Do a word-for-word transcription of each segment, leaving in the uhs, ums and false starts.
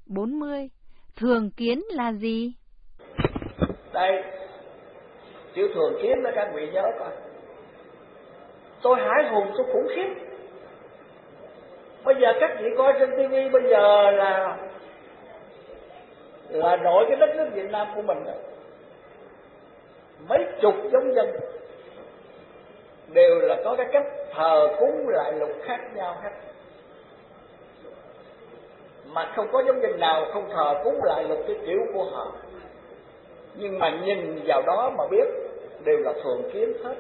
bốn mươi. Thường kiến là gì? Đây, chữ thường kiến đó các vị nhớ coi. Tôi hãi hùng, tôi khủng khiếp. Bây giờ các vị coi trên tivi bây giờ là là nổi cái đất nước Việt Nam của mình đó. Mấy chục giống dân đều là có cái cách thờ cúng lại lục khác nhau hết, mà không có giống dân nào không thờ cúng lại lục cái kiểu của họ. Nhưng mà nhìn vào đó mà biết đều là thường kiến hết.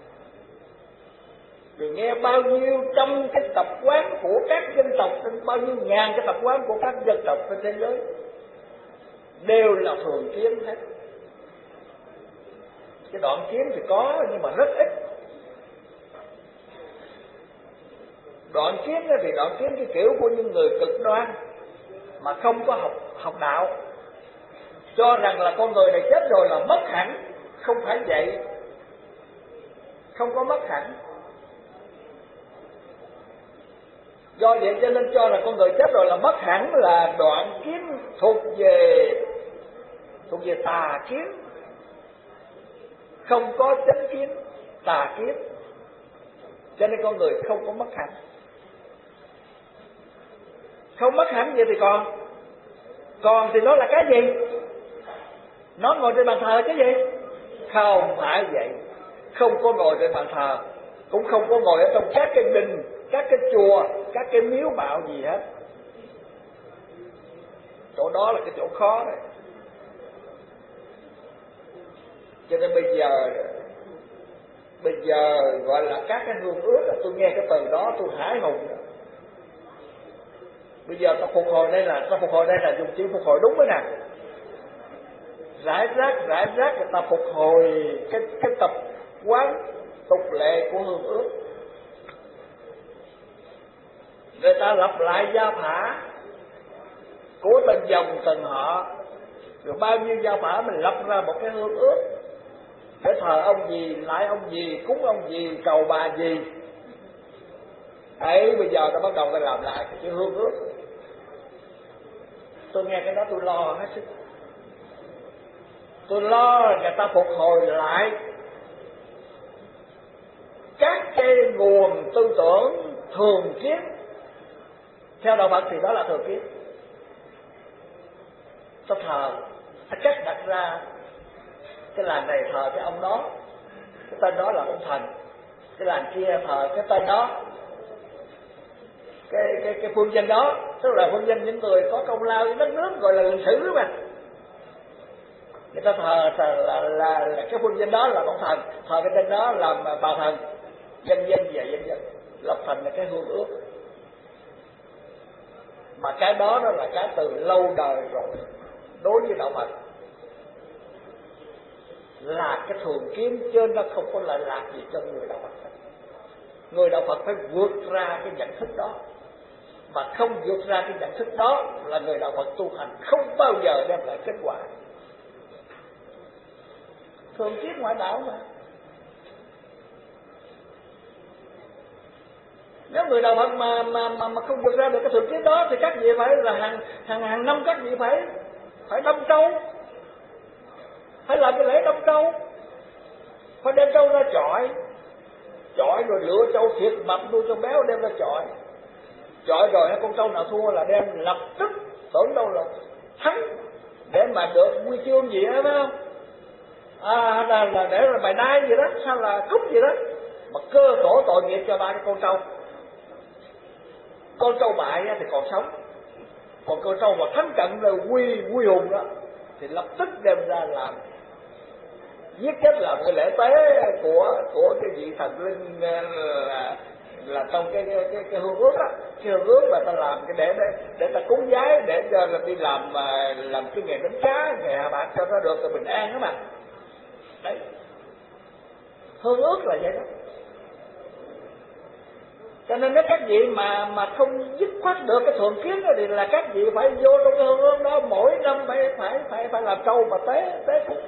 Rồi nghe bao nhiêu trăm cái tập quán của các dân tộc, bao nhiêu ngàn cái tập quán của các dân tộc trên thế giới đều là thường kiến hết. Cái đoạn kiến thì có nhưng mà rất ít. Đoạn kiến thì đoạn kiến cái kiểu của những người cực đoan mà không có học học đạo, cho rằng là con người này chết rồi là mất hẳn. Không phải vậy, không có mất hẳn. Do vậy cho nên cho là con người chết rồi là mất hẳn là đoạn kiến thuộc về thuộc về tà kiến, không có chánh kiến, tà kiến. Cho nên con người không có mất hẳn. Không mất hẳn vậy thì còn còn thì nó là cái gì? Nó ngồi trên bàn thờ là cái gì? Không phải vậy. Không có ngồi trên bàn thờ, cũng không có ngồi ở trong các cái đình, các cái chùa, các cái miếu mạo gì hết. Chỗ đó là cái chỗ khó đấy. Cho nên bây giờ bây giờ gọi là các cái hương ước, tôi nghe cái từ đó tôi hãi hùng. Bây giờ ta phục hồi đây là ta phục hồi đây là dùng chữ phục hồi đúng đấy nè. Rải rác rải rác người ta phục hồi cái cái tập quán tục lệ của hương ước. Người ta lập lại gia phả của từng dòng từng họ, rồi bao nhiêu gia phả mình lập ra một cái hương ước để thờ ông gì, lại ông gì, cúng ông gì, cầu bà gì. Ấy bây giờ ta bắt đầu ta làm lại cái chữ hương ước. Tôi nghe cái đó tôi lo hết sức. Tôi lo người ta phục hồi lại các cái nguồn tư tưởng thường kiến. Theo đạo Phật thì đó là thường kiến. Ta thờ, ta cách đặt ra cái làng này thờ cái ông đó, cái tên đó là ông thần. Cái làng kia thờ cái tên đó, cái cái cái phương danh đó, tức là phương danh những người có công lao với đất nước, gọi là lịch sử mà. Người ta thờ, thờ là, là, là cái phương danh đó là ông thần, thờ cái tên đó làm bà thần, dân dân về dân dân, lập thành là cái hương ước. Mà cái đó đó là cái từ lâu đời rồi. Đối với đạo Phật là cái thường kiến, chứ nó không có lợi lạc gì cho người đạo Phật. Người đạo Phật phải vượt ra cái nhận thức đó, mà không vượt ra cái nhận thức đó là người đạo Phật tu hành không bao giờ đem lại kết quả. Thường kiến ngoại đạo mà. Nếu người đạo Phật mà mà mà, mà không vượt ra được cái thường kiến đó thì các vị phải là hàng hàng hàng năm các vị phải phải đâm trâu, phải làm cái lễ đâm trâu, phải đem trâu ra chọi, chọi rồi lựa trâu thiệt mập nuôi trâu béo đem ra chọi, chọi rồi con trâu nào thua là đem lập tức tưởng đâu là thắng để mà được huy chương gì đó, phải không? À, là, là để rồi bài đai gì đó, sao là cúp gì đó, mà cơ khổ tội nghiệp cho ba cái con trâu. Con trâu bại thì còn sống, còn con trâu mà thắng trận rồi quy quy hùng đó thì lập tức đem ra làm giết chết, làm cái lễ tế của của cái vị thần linh là là trong cái cái cái, cái hương ước á, cái hương ước mà ta làm cái để để để ta cúng giái, để cho là đi làm mà làm cái nghề đánh cá, nghề hạ bạc cho nó được rồi bình an đó mà. Đấy, hương ước là vậy đó. Cho nên nếu các vị mà mà không dứt khoát được cái thường kiến đó thì là các vị phải vô trong cái hương ước đó, mỗi năm phải phải phải phải làm trâu mà tế tế cúng.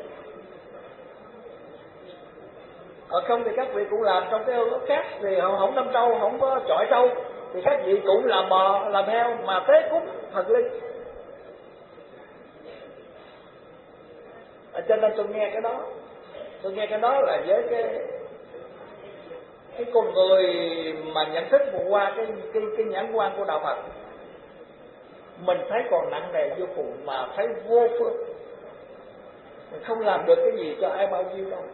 Còn không thì các vị cũng làm trong cái hương ước khác, thì không, không đâm trâu, không có chọi trâu, thì các vị cũng làm bò, làm heo mà tế cúng thần linh. cho nên tôi nghe cái đó. Tôi nghe cái đó là với cái cái con người mà nhận thức qua cái cái cái nhãn quan của đạo Phật, mình thấy còn nặng nề vô cùng, mà thấy vô phương, mình không làm được cái gì cho ai bao nhiêu đâu.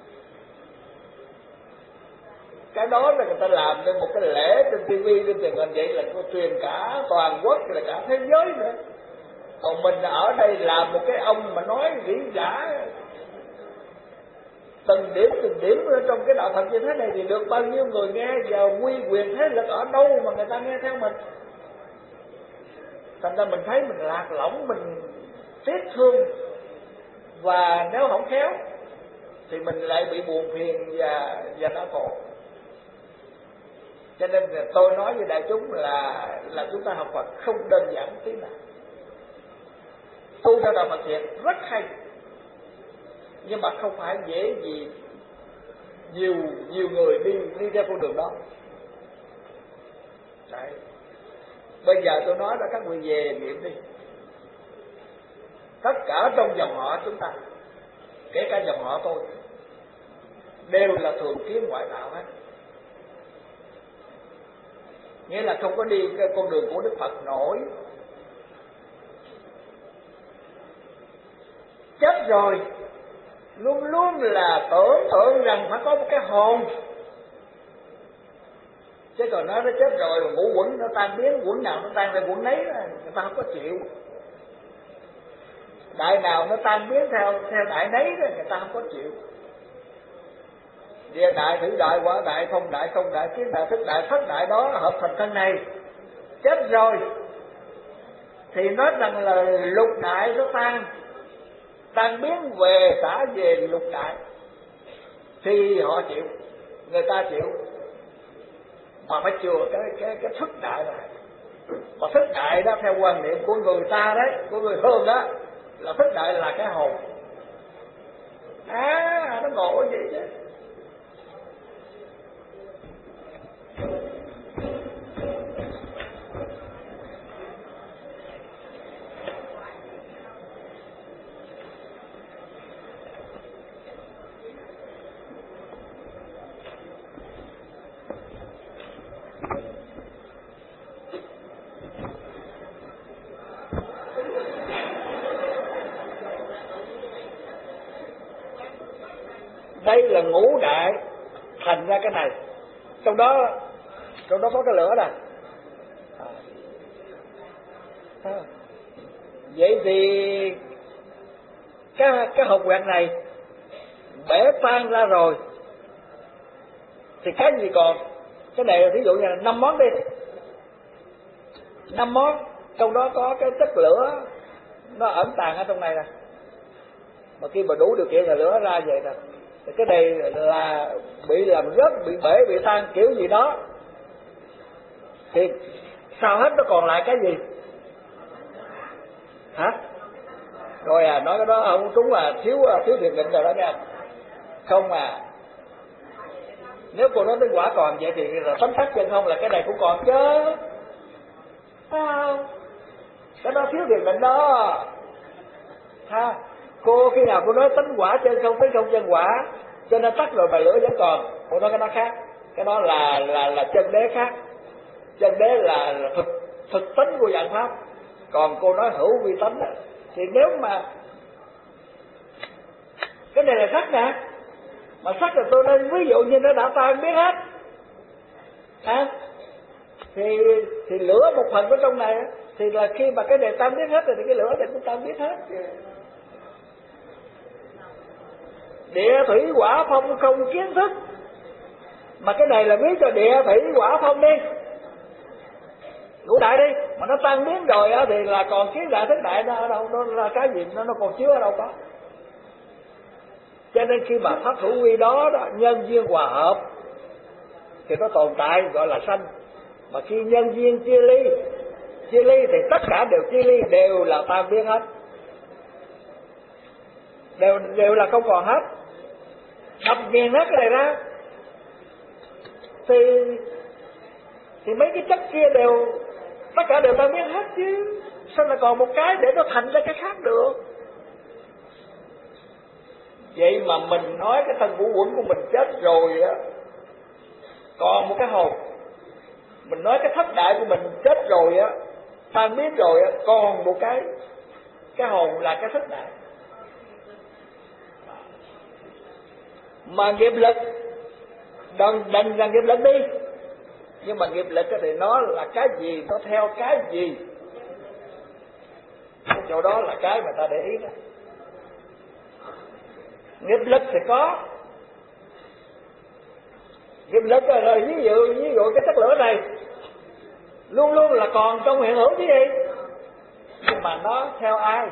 Cái đó là người ta làm nên một cái lễ trên tivi, trên truyền hình, vậy là cô truyền cả toàn quốc, là cả thế giới nữa. Còn mình ở đây làm một cái ông mà nói diễn giả từng điểm từng điểm ở trong cái đạo Phật như thế này thì được bao nhiêu người nghe, và quy quyền thế lực ở đâu mà người ta nghe theo mình. Thành ra mình thấy mình lạc lõng, mình tiếc thương, và nếu không khéo thì mình lại bị buồn phiền và và đau khổ. Cho nên tôi nói với đại chúng là là chúng ta học Phật không đơn giản tí nào. Tu theo đạo Phật thiện rất hay, nhưng mà không phải dễ gì nhiều nhiều người đi đi theo con đường đó. Đấy. Bây giờ tôi nói là các vị về niệm đi. Tất cả trong dòng họ chúng ta, kể cả dòng họ tôi, đều là thường kiến ngoại đạo hết. Nghĩa là không có đi cái con đường của Đức Phật nổi. Chết rồi luôn luôn là tưởng tượng rằng phải có một cái hồn, chứ còn nói nó chết rồi mà ngũ quẩn nó tan biến, quẩn nào nó tan ra quẩn nấy, người ta không có chịu. Đại nào nó tan biến theo theo đại nấy đó, người ta không có chịu. Địa đại, thủy đại, quả đại, phong đại, không đại, kiến đại, thức đại, thất đại đó hợp thành thân này. Chết rồi thì nói rằng là lục đại nó tan, tan biến về xả về lục đại, thì họ chịu, người ta chịu. Mà phải chừa cái cái cái thức đại này. Mà thức đại đó theo quan niệm của người ta đấy, của người Hương đó, là thức đại là cái hồn. À, nó ngộ vậy chứ. Đây là ngũ đại thành ra cái này. Trong đó trong đó có cái lửa nè. À. Vậy thì cái cái hộp quẹt này bể tan ra rồi thì cái gì còn? Cái này ví dụ như là năm món đi, năm món, trong đó có cái chất lửa nó ẩn tàng ở trong này nè. Mà khi mà đủ điều kiện là lửa ra vậy nè, thì cái này là bị làm rớt, bị bể, bị tan kiểu gì đó, thì sao hết nó còn lại cái gì? Hả? Rồi à, nói cái đó không trúng là thiếu thiếu thiền định rồi đó nha. Không à, nếu cô nói đến quả còn vậy thì là tấm sắc chân không, là cái này cũng còn chứ. Sao? Cái đó thiếu thiền định đó. Ha? Cô khi nào cô nói tánh quả chân không, tánh không chân quả, cho nên tắt rồi mà lửa vẫn còn. Cô nói cái đó khác, cái đó là là là chân đế khác. Chân đế là, là thực thực tính của dạng pháp, còn cô nói hữu vi tánh đó. Thì nếu mà cái này là sắc nè, mà sắc là tôi nên ví dụ như nó đã tan biết hết, à, thì thì lửa một phần ở trong này thì là khi mà cái này tan biết hết rồi thì cái lửa này cũng tan biết hết. Địa thủy hỏa phong không kiến thức, mà cái này là biết cho địa thủy hỏa phong đi, ngũ đại đi, mà nó tan biến rồi á thì là còn kiến đại thức đại nó ở đâu, nó là cái gì, nó nó còn chứa ở đâu có. Cho nên khi mà pháp hữu vi đó, đó nhân duyên hòa hợp thì nó tồn tại gọi là sanh. Mà khi nhân duyên chia ly, chia ly thì tất cả đều chia ly, đều là tan biến hết, đều đều là không còn hết. Đập nghiền hết cái này ra thì thì mấy cái chất kia đều tất cả đều tan biến hết chứ, sao lại còn một cái để nó thành ra cái khác được? Vậy mà mình nói cái thân ngũ uẩn của mình chết rồi á, còn một cái hồn. Mình nói cái thất đại của mình chết rồi á, tan biến rồi á, còn một cái cái hồn là cái thất đại. Mà nghiệp lực đừng đừng là nghiệp lực đi, nhưng mà nghiệp lực thì nó là cái gì, nó theo cái gì, cái chỗ đó là cái mà ta để ý đó. Nghiệp lực thì có nghiệp lực rồi, ví dụ ví dụ cái chất lửa này luôn luôn là còn trong hiện hữu chứ gì, nhưng mà nó theo ai?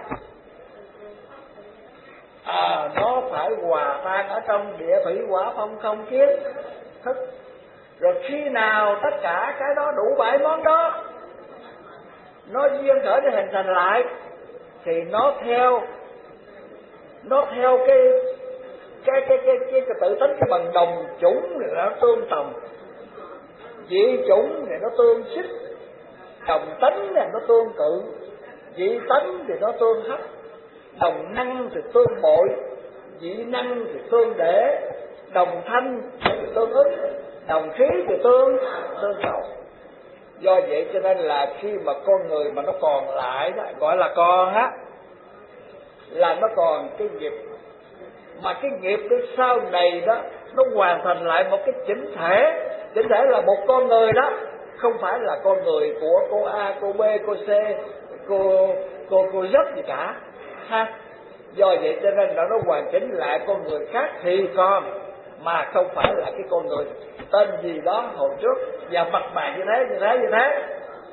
À, nó phải hòa tan ở trong địa thủy hỏa phong không kiến thức. Rồi khi nào tất cả cái đó đủ bảy món đó nó duyên khởi để hình thành lại, thì nó theo nó theo cái cái cái cái cái, cái tự tính, cái bằng đồng chủng thì nó tương đồng, dị chủng thì nó tương xích, đồng tánh thì nó tương cự, dị tánh thì nó tương hấp, đồng năng thì tương bội, dị năng thì tương để, đồng thanh thì tương ứng, đồng khí thì tương tương cầu. Do vậy cho nên là khi mà con người mà nó còn lại đó, gọi là còn á, là nó còn cái nghiệp. Mà cái nghiệp cái sau này đó nó hoàn thành lại một cái chỉnh thể. Chỉnh thể là một con người đó, không phải là con người của cô A, cô B, cô C, cô cô cô Z gì cả ha. Do vậy cho nên là nó hoàn chỉnh lại con người khác thì con, mà không phải là cái con người tên gì đó hồi trước và mặt mày như thế như thế như thế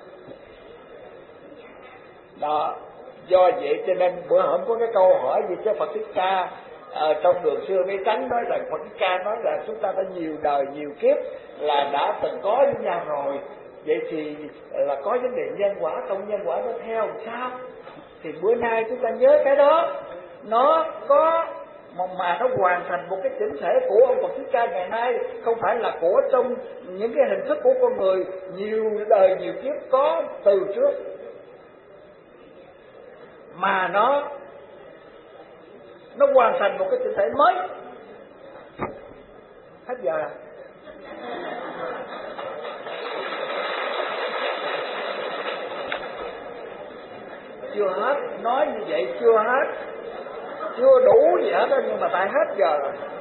đó. Do vậy cho nên bữa hôm có cái câu hỏi gì cho Phật Thích Ca ở trong Đường Xưa Mây Trắng nói rằng, Phật Thích Ca nói là chúng ta đã nhiều đời nhiều kiếp là đã từng có với nhau rồi, vậy thì là có vấn đề nhân quả không, nhân quả nó theo làm sao? Thì bữa nay chúng ta nhớ cái đó, nó có mà nó hoàn thành một cái chỉnh thể của ông Phật Thích Ca ngày nay, không phải là của trong những cái hình thức của con người nhiều đời nhiều kiếp có từ trước, mà nó nó hoàn thành một cái chỉnh thể mới. Hết giờ à? Chưa hết, nói như vậy chưa hết, chưa đủ gì hết đó, nhưng mà tại hết giờ rồi.